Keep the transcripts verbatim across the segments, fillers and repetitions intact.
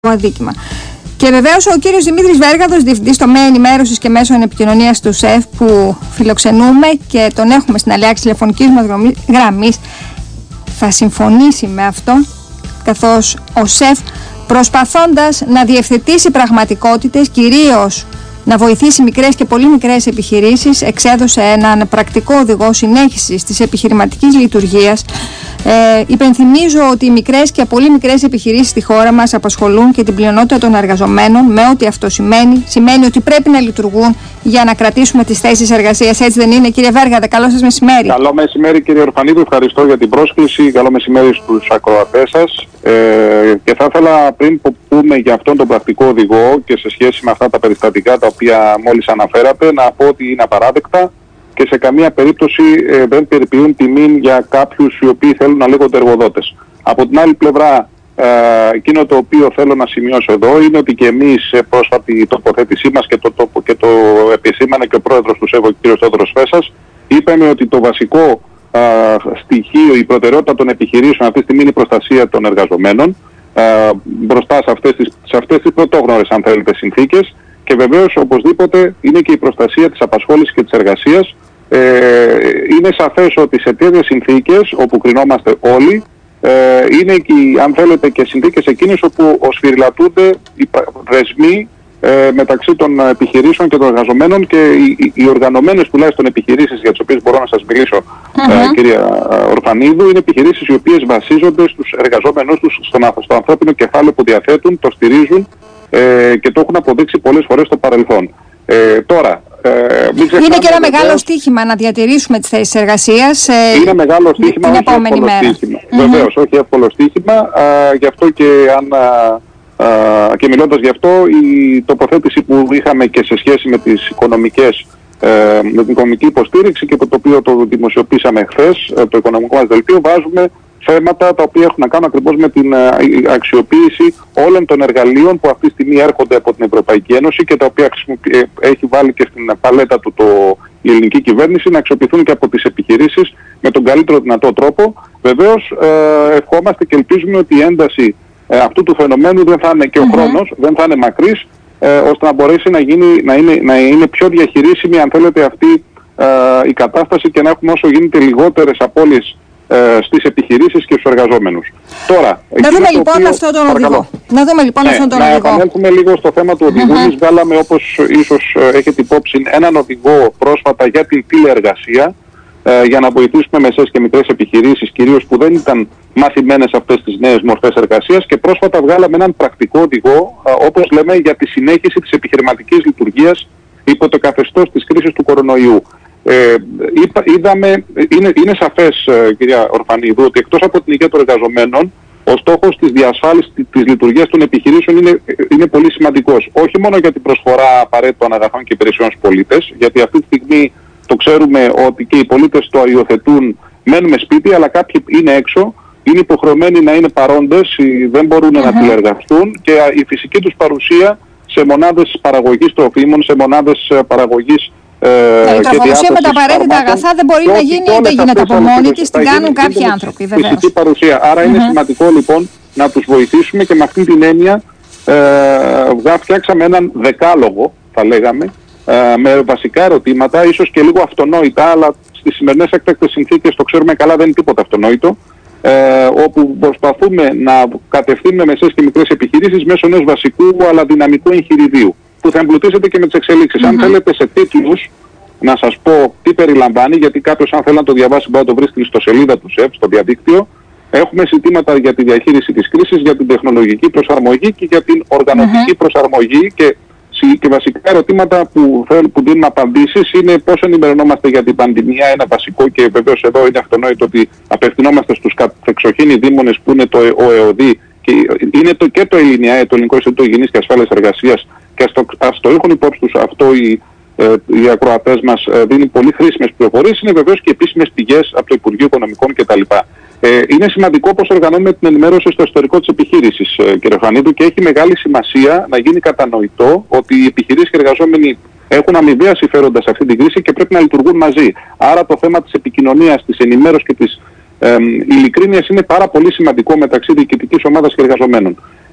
αδίκημα. Και βεβαίως ο κύριος Δημήτρης Βέργαδος, διευθυντής τομέα ενημέρωσης και μέσων επικοινωνίας του ΣΕΦ, που φιλοξενούμε και τον έχουμε στην αλλιάξη τηλεφωνικής μας γραμμής, θα συμφωνήσει με αυτό, καθώς ο ΣΕΦ, προσπαθώντας να διευθετήσει πραγματικότητες, κυρίως να βοηθήσει μικρές και πολύ μικρές επιχειρήσεις, εξέδωσε έναν πρακτικό οδηγό συνέχισης της επιχειρηματικής λειτουργίας. Ε, υπενθυμίζω ότι οι μικρές και πολύ μικρές επιχειρήσεις στη χώρα μας απασχολούν και την πλειονότητα των εργαζομένων, με ό,τι αυτό σημαίνει. Σημαίνει ότι πρέπει να λειτουργούν για να κρατήσουμε τις θέσεις εργασίας. Έτσι δεν είναι, κύριε Βέργαδε? Καλό σας μεσημέρι. Καλό μεσημέρι, κύριε Ορφανίδου. Ευχαριστώ για την πρόσκληση. Καλό μεσημέρι στους ακροατές σας. Ε, και θα ήθελα, πριν που πούμε για αυτόν τον πρακτικό οδηγό και σε σχέση με αυτά τα περιστατικά τα οποία μόλις αναφέρατε, να πω ότι είναι απαράδεκτα και σε καμία περίπτωση ε, δεν περιποιούν τιμήν για κάποιους οι οποίοι θέλουν να λέγονται εργοδότες. Από την άλλη πλευρά, ε, εκείνο το οποίο θέλω να σημειώσω εδώ είναι ότι και εμείς σε πρόσφατη τοποθέτησή μας και το, το, και το επισήμανε και ο πρόεδρος του ΣΕΒ, ο κ. Θεόδωρος Φέσας, είπαμε ότι το βασικό ε, στοιχείο, η προτεραιότητα των επιχειρήσεων αυτή τη στιγμή είναι η προστασία των εργαζομένων ε, μπροστά σε αυτές τις, σε αυτές τις πρωτόγνωρες, αν θέλετε, συνθήκες. Και βεβαίως, οπωσδήποτε, είναι και η προστασία της απασχόλησης και της εργασίας. Ε, είναι σαφές ότι σε τέτοιες συνθήκες, όπου κρινόμαστε όλοι, ε, είναι και, αν θέλετε, και συνθήκες εκείνες όπου σφυριλατούνται οι δεσμοί ε, μεταξύ των επιχειρήσεων και των εργαζομένων, και οι, οι, οι οργανωμένες τουλάχιστον επιχειρήσεις για τις οποίες μπορώ να σας μιλήσω, uh-huh. ε, κυρία Ορφανίδου, είναι επιχειρήσεις οι οποίες βασίζονται στους εργαζόμενους τους, στον, στο ανθρώπινο κεφάλαιο που διαθέτουν, το στηρίζουν Ε, και το έχουν αποδείξει πολλές φορές στο παρελθόν. Ε, τώρα, ε, μην ξεχνάμε, είναι και ένα βεβαίως, μεγάλο στοίχημα να διατηρήσουμε τις θέσεις εργασίας. Ε, είναι μεγάλο στοίχημα, την όχι επόμενη εύκολο μέρα. στοίχημα. Mm-hmm. Βεβαίως, όχι εύκολο στοίχημα. Α, γι' αυτό και, αν, α, α, και μιλώντας γι' αυτό, η τοποθέτηση που είχαμε και σε σχέση με τις οικονομικές, ε, με την οικονομική υποστήριξη και το οποίο το δημοσιοποίησαμε χθες, το οικονομικό μας δελτίο, βάζουμε θέματα τα οποία έχουν να κάνουν ακριβώς με την αξιοποίηση όλων των εργαλείων που αυτή τη στιγμή έρχονται από την Ευρωπαϊκή Ένωση και τα οποία έχει βάλει και στην παλέτα του το, η ελληνική κυβέρνηση, να αξιοποιηθούν και από τις επιχειρήσεις με τον καλύτερο δυνατό τρόπο. Βεβαίως, ε, ευχόμαστε και ελπίζουμε ότι η ένταση ε, αυτού του φαινομένου δεν θα είναι, και ο mm-hmm. χρόνος δεν θα είναι μακρύς, ε, ώστε να μπορέσει να, γίνει, να, είναι, να είναι πιο διαχειρίσιμη, αν θέλετε, αυτή ε, η κατάσταση και να έχουμε όσο γίνεται λιγότερες απώλειες στις επιχειρήσεις και στους εργαζόμενους. Τώρα, να δούμε λοιπόν οποίο... αυτόν τον οδηγό. Να δούμε λοιπόν ναι, αυτόν τον να οδηγό. Να επανέλθουμε λίγο στο θέμα του οδηγού. Εμείς uh-huh. βγάλαμε, όπως ίσως έχετε υπόψη, έναν οδηγό πρόσφατα για την τηλεεργασία, ε, για να βοηθήσουμε μεσαίες και μικρές επιχειρήσεις, κυρίως που δεν ήταν μαθημένες αυτές τις νέες μορφές εργασίας, και πρόσφατα βγάλαμε έναν πρακτικό οδηγό, ε, όπως λέμε, για τη συνέχιση της επιχειρηματικής λειτουργίας υπό το καθεστώς της κρίσης του κορονοϊού. Ε, είδαμε, είναι, είναι σαφές, ε, κυρία Ορφανίδου, ότι εκτός από την υγεία των εργαζομένων, ο στόχος της διασφάλισης της λειτουργίας των επιχειρήσεων είναι, είναι πολύ σημαντικός. Όχι μόνο για την προσφορά απαραίτητων αγαθών και υπηρεσιών στους πολίτες, γιατί αυτή τη στιγμή το ξέρουμε ότι και οι πολίτες το υιοθετούν, μένουμε σπίτι, αλλά κάποιοι είναι έξω, είναι υποχρεωμένοι να είναι παρόντες, δεν μπορούν uh-huh. να τηλεργαστούν, και η φυσική τους παρουσία σε μονάδες παραγωγής τροφίμων, σε μονάδες παραγωγής Ε, η τροφοδοσία με τα απαραίτητα αγαθά δεν μπορεί να γίνει, δεν γίνεται από μόνη της, την κάνουν κάποιοι άνθρωποι, βεβαίως. Φυσική παρουσία. Άρα mm-hmm. είναι σημαντικό λοιπόν να τους βοηθήσουμε, και με αυτή την έννοια ε, φτιάξαμε έναν δεκάλογο, θα λέγαμε, ε, με βασικά ερωτήματα, ίσως και λίγο αυτονόητα, αλλά στις σημερινές έκτακτες συνθήκες, το ξέρουμε καλά, δεν είναι τίποτα αυτονόητο, ε, όπου προσπαθούμε να κατευθύνουμε μεσαίες και μικρές επιχειρήσεις μέσω ενός βασικού αλλά δυναμικού εγχειριδίου, που θα εμπλουτίσετε και με τις εξελίξεις. Mm-hmm. Αν θέλετε σε τίτλους να σας πω τι περιλαμβάνει, γιατί κάποιος, αν θέλει να το διαβάσει, μπορεί να το βρει στην ιστοσελίδα του ΣΕΦ, στο διαδίκτυο. Έχουμε ζητήματα για τη διαχείριση της κρίσης, για την τεχνολογική προσαρμογή και για την οργανωτική mm-hmm. προσαρμογή, και, και βασικά ερωτήματα που, θέλ, που δίνουν απαντήσεις είναι πώς ενημερωνόμαστε για την πανδημία, ένα βασικό, και βεβαίως εδώ είναι αυτονόητο ότι απευθυνόμαστε στους κατεξοχήν δήμονες που είναι το ΕΟΔΗ, και είναι το, και το ΕΛΙΝΙΑΕ, το Ελληνικό Ινστιτούτο Υγιεινής και Ασφάλειας Εργασίας, και ας το, ας το έχουν υπόψη τους αυτό οι, ε, οι ακροατές μας, ε, δίνει πολύ χρήσιμες πληροφορίες. Είναι βεβαίως και επίσημες πηγές από το Υπουργείο Οικονομικών κτλ. Ε, είναι σημαντικό πώς οργανώνουμε την ενημέρωση στο ιστορικό της επιχείρησης, ε, κύριε Φανίδου, και έχει μεγάλη σημασία να γίνει κατανοητό ότι οι επιχειρήσεις και οι εργαζόμενοι έχουν αμοιβαία συμφέροντα σε αυτή την κρίση και πρέπει να λειτουργούν μαζί. Άρα το θέμα της επικοινωνίας, της ενημέρωσης και της ε, ειλικρίνειας είναι πάρα πολύ σημαντικό μεταξύ διοικητικής ομάδας και εργαζομένων.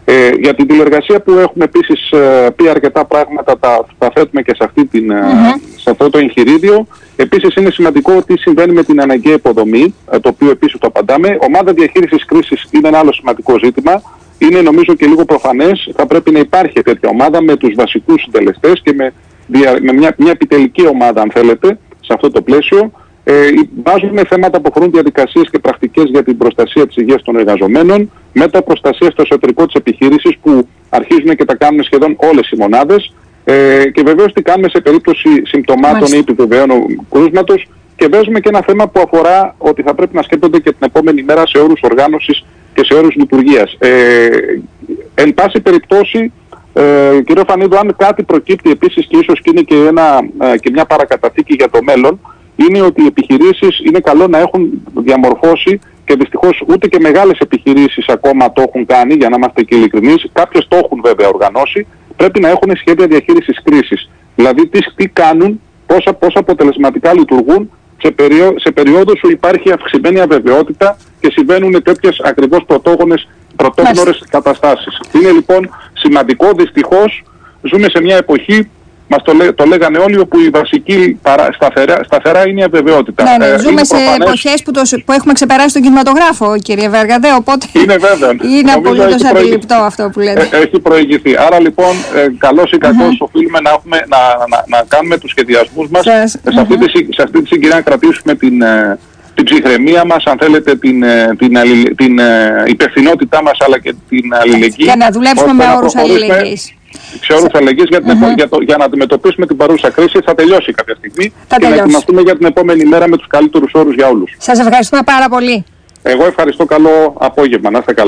Ε, για την τηλεργασία που έχουμε επίσης ε, πει αρκετά πράγματα, τα, τα θέτουμε και σε, αυτή την, mm-hmm. σε αυτό το εγχειρίδιο. Επίσης είναι σημαντικό τι συμβαίνει με την αναγκαία υποδομή, ε, το οποίο επίσης το απαντάμε. Ομάδα διαχείρισης κρίσης είναι ένα άλλο σημαντικό ζήτημα. Είναι νομίζω και λίγο προφανές, θα πρέπει να υπάρχει τέτοια ομάδα με τους βασικούς συντελεστές και με, με μια, μια επιτελική ομάδα, αν θέλετε, σε αυτό το πλαίσιο. Ε, βάζουμε θέματα που αφορούν διαδικασίες και πρακτικές για την προστασία της υγείας των εργαζομένων, μεταπροστασία στο εσωτερικό της επιχείρησης που αρχίζουν και τα κάνουν σχεδόν όλες οι μονάδες, ε, και βεβαίως τι κάνουμε σε περίπτωση συμπτωμάτων Μάλιστα. ή επιβεβαίων κρούσματος, και βάζουμε και ένα θέμα που αφορά ότι θα πρέπει να σκέπτονται και την επόμενη μέρα σε όρους οργάνωσης και σε όρους λειτουργίας. Ε, εν πάση περιπτώσει, ε, κύριε Φανίδου, αν κάτι προκύπτει επίσης και ίσως και είναι και, ένα, ε, και μια παρακαταθήκη για το μέλλον, είναι ότι οι επιχειρήσεις είναι καλό να έχουν διαμορφώσει, και δυστυχώς ούτε και μεγάλες επιχειρήσεις ακόμα το έχουν κάνει, για να είμαστε και ειλικρινείς, κάποιες το έχουν βέβαια οργανώσει, πρέπει να έχουν σχέδια διαχείρισης κρίσης. Δηλαδή τι, τι κάνουν, πώς, πώς αποτελεσματικά λειτουργούν σε, περίοδο, σε περίοδους που υπάρχει αυξημένη αβεβαιότητα και συμβαίνουν τέτοιες ακριβώς πρωτόγονες, πρωτόγνωρες καταστάσεις. Είναι λοιπόν σημαντικό, δυστυχώς ζούμε σε μια εποχή, μας το, λέ, το λέγανε όλοι, όπου η βασική παρά, σταθερά, σταθερά είναι η αβεβαιότητα. Ναι, ναι, ε, ζούμε σε προφανές... εποχές που, το, που έχουμε ξεπεράσει τον κινηματογράφο, κύριε Βέργαντε, οπότε είναι, βέβαια. είναι απολύτως αντιληπτό αυτό που λέτε. Ε, έχει προηγηθεί. Άρα λοιπόν, ε, καλώς ή κακώς, uh-huh. οφείλουμε να, έχουμε, να, να, να κάνουμε τους σχεδιασμούς μας. Σας... Σε, uh-huh. αυτή τη, σε αυτή τη συγκυρία να κρατήσουμε την, ε, την ψυχραιμία μας, αν θέλετε, την, την, αλληλε, την ε, υπευθυνότητά μας, αλλά και την αλληλεγγύη. Για να δουλέψουμε με όρους αλληλεγγύης. Σε όρους αλληλεγγύης για, mm-hmm. για, για να αντιμετωπίσουμε την παρούσα κρίση. Θα τελειώσει κάποια στιγμή θα και τελειώσει. να ετοιμαστούμε για την επόμενη μέρα με τους καλύτερους όρους για όλους. Σας ευχαριστούμε πάρα πολύ. Εγώ ευχαριστώ. Καλό απόγευμα. Να είστε καλά.